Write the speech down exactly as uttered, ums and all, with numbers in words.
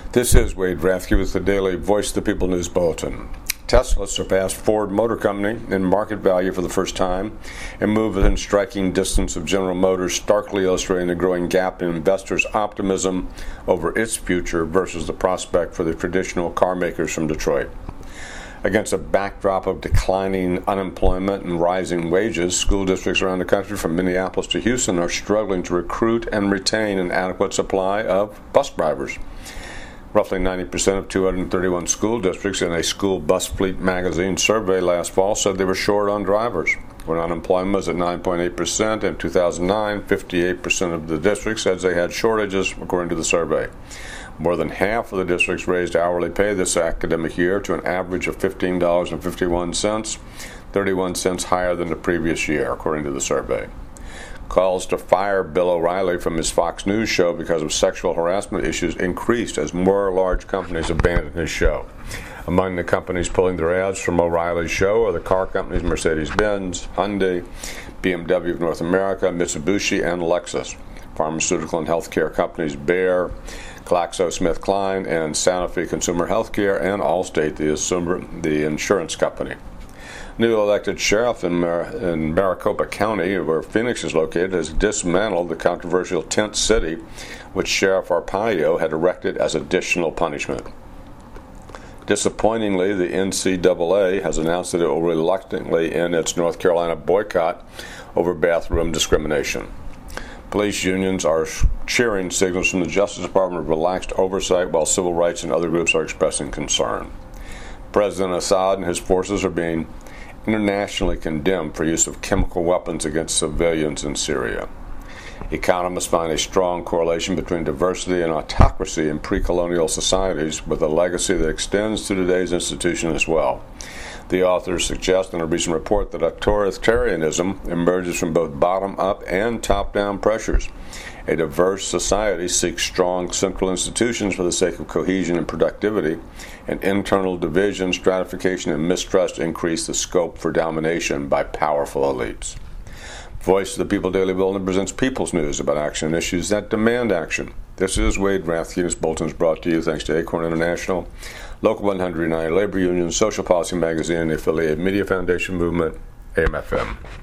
This is Wade Rathke with the Daily Voice of the People News Bulletin. Tesla surpassed Ford Motor Company in market value for the first time and moved within striking distance of General Motors, starkly illustrating the growing gap in investors' optimism over its future versus the prospect for the traditional car makers from Detroit. Against a backdrop of declining unemployment and rising wages, school districts around the country from Minneapolis to Houston are struggling to recruit and retain an adequate supply of bus drivers. Roughly ninety percent of two hundred thirty-one school districts in a School Bus Fleet magazine survey last fall said they were short on drivers. When unemployment was at nine point eight percent in two thousand nine, fifty-eight percent of the districts said they had shortages, according to the survey. More than half of the districts raised hourly pay this academic year to an average of fifteen dollars and fifty-one cents, thirty-one cents higher than the previous year, according to the survey. Calls to fire Bill O'Reilly from his Fox News show because of sexual harassment issues increased as more large companies abandoned his show. Among the companies pulling their ads from O'Reilly's show are the car companies Mercedes-Benz, Hyundai, B M W of North America, Mitsubishi, and Lexus. Pharmaceutical and healthcare companies Bayer, GlaxoSmithKline, and Sanofi Consumer Healthcare, and Allstate, the, the insurance company. New elected sheriff in, Mar- in Maricopa County, where Phoenix is located, has dismantled the controversial tent city, which Sheriff Arpaio had erected as additional punishment. Disappointingly, the N C double A has announced that it will reluctantly end its North Carolina boycott over bathroom discrimination. Police unions are cheering signals from the Justice Department of relaxed oversight, while civil rights and other groups are expressing concern. President Assad and his forces are being internationally condemned for use of chemical weapons against civilians in Syria. Economists find a strong correlation between diversity and autocracy in pre-colonial societies, with a legacy that extends to today's institution as well. The authors suggest in a recent report that authoritarianism emerges from both bottom-up and top-down pressures. A diverse society seeks strong central institutions for the sake of cohesion and productivity, and internal division, stratification, and mistrust increase the scope for domination by powerful elites. Voice of the People Daily Bulletin presents People's News about action and issues that demand action. This is Wade Rathke. This bulletin is brought to you thanks to Acorn International, Local one hundred nine Labor Union, Social Policy Magazine, and the affiliated Media Foundation Movement, A M F M.